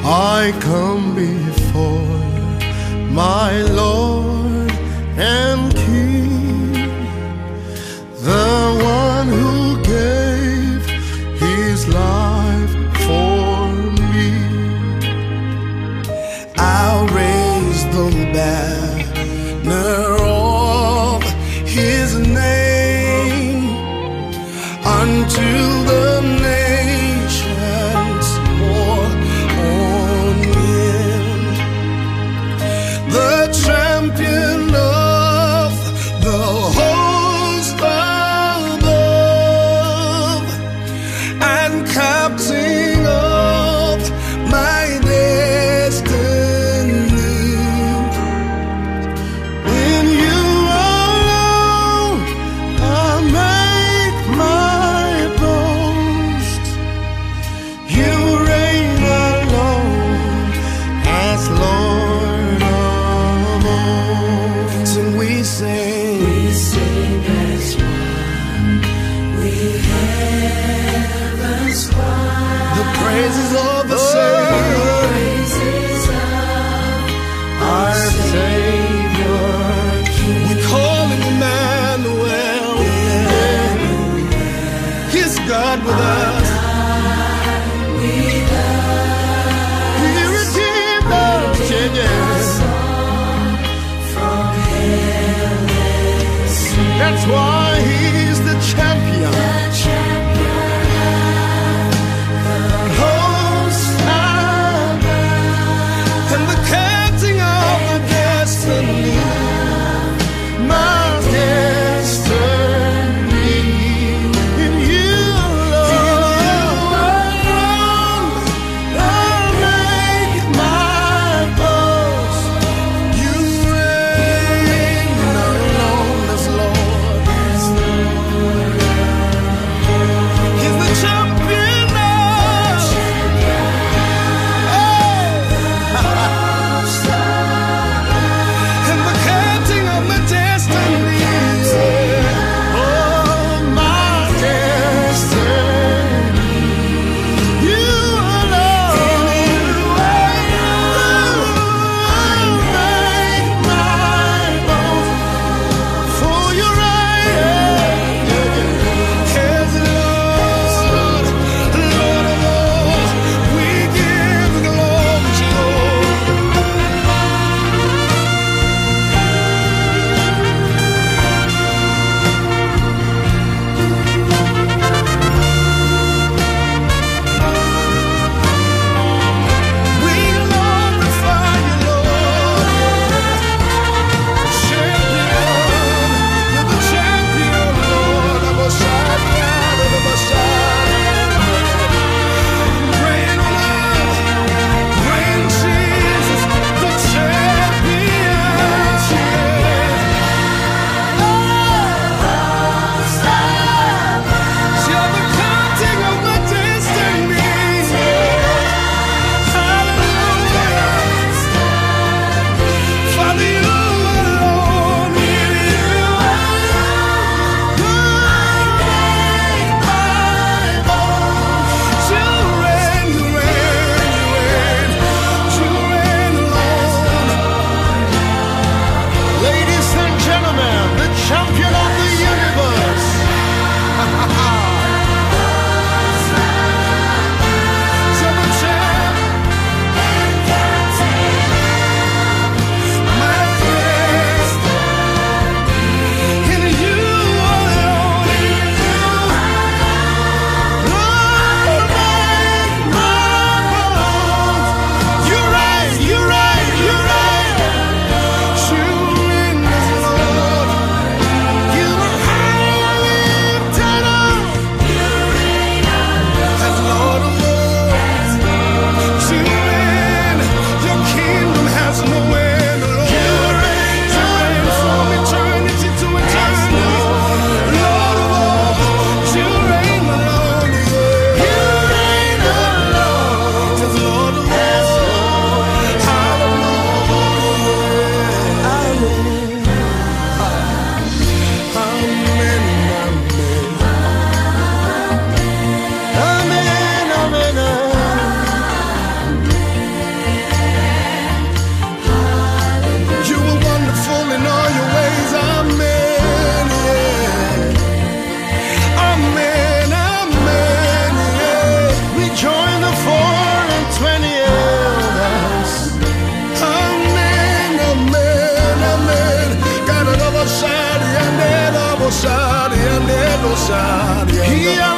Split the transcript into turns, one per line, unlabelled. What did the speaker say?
I come before my Lord and King, the one who gave his life for me. I'll raise the banner of his name until the nations pour on him. The champion of the host above and captain of my destiny. In you alone I'll make my boast. You reign alone as Lord of all. Sing, we sing.
We sing as one with heaven's choir.
The praises of the Savior,
Praises of
our Savior. We call him Emmanuel. He's God with us. He redeemed us. Yeah, yeah.
from heaven sent.
That's why he's the champion.
The champion of the
Host above, and the captain of the destiny. My destiny in you alone. I'll make my boast. You reign alone as Lord. He